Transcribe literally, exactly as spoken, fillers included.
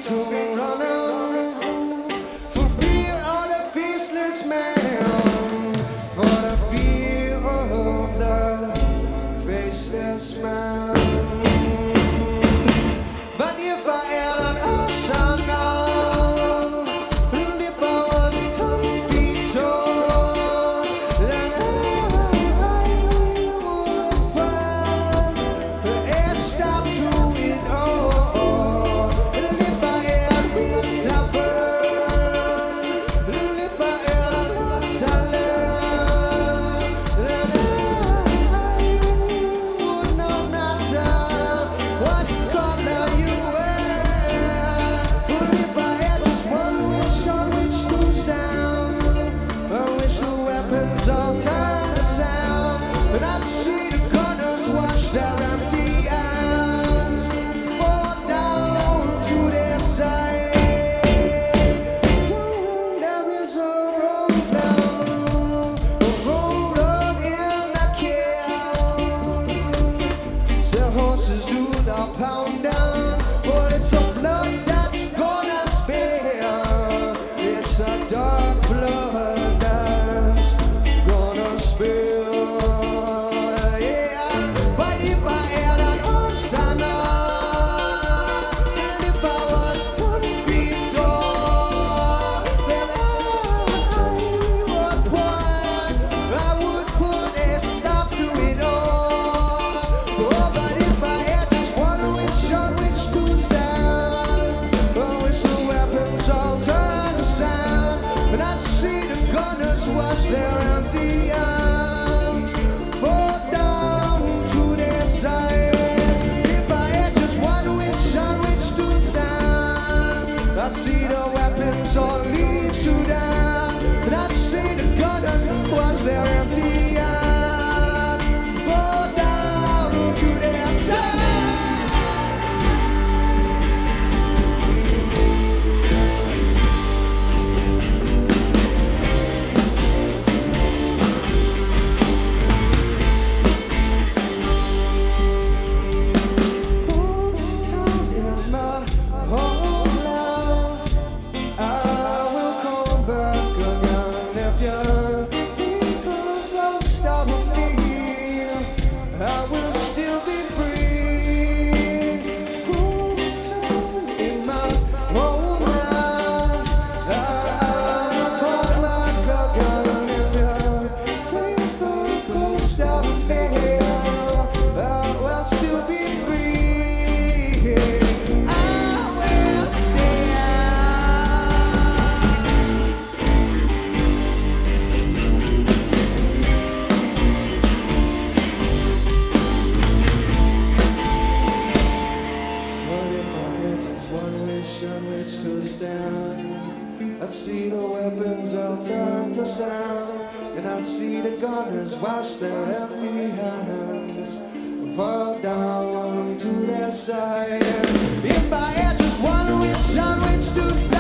to run on for fear of the faceless man, for the fear of the faceless man. But if I had an arsenal, and if I was ten feet tall, then I would put a stop to it all. And if I had wings to burn, and if I had a lot to learn, then I would no matter what color you wear. But if I had just one wish on which to stand, I wish the weapons all turned to sound, and I'd see the gunners wash their empty hands, fall down to their side. Down there is a road down, a road up in the kill. The horses do the pound down, but it's a blood that's gonna spill. It's a dark blood that's gonna spill. Yeah, but if I had an arsenal, and if I was ten feet tall, then I would put, I would put a stop to it all. Oh, but if I had just one wish on which to stand, I wish the weapons all turned to sand, and I'd see the gunners wash their empty hands, fall down to their sides. If I had just one wish on which to stand, I'd see the weapons all lead to down, and I'd see the gunners wash their empty hands, fall down to their sides. This time in my homeland, I will come back again if you people don't stop me. I will still be free. This time in my homeland, I will come back again if you people don't stop me. I will still be free. I will stay. But if I had just one wish on which to stand, I'd see the weapons all turn to sand, and I'd see the gunners wash their empty hands, fall down to their side. If I had just one wish on which to stand,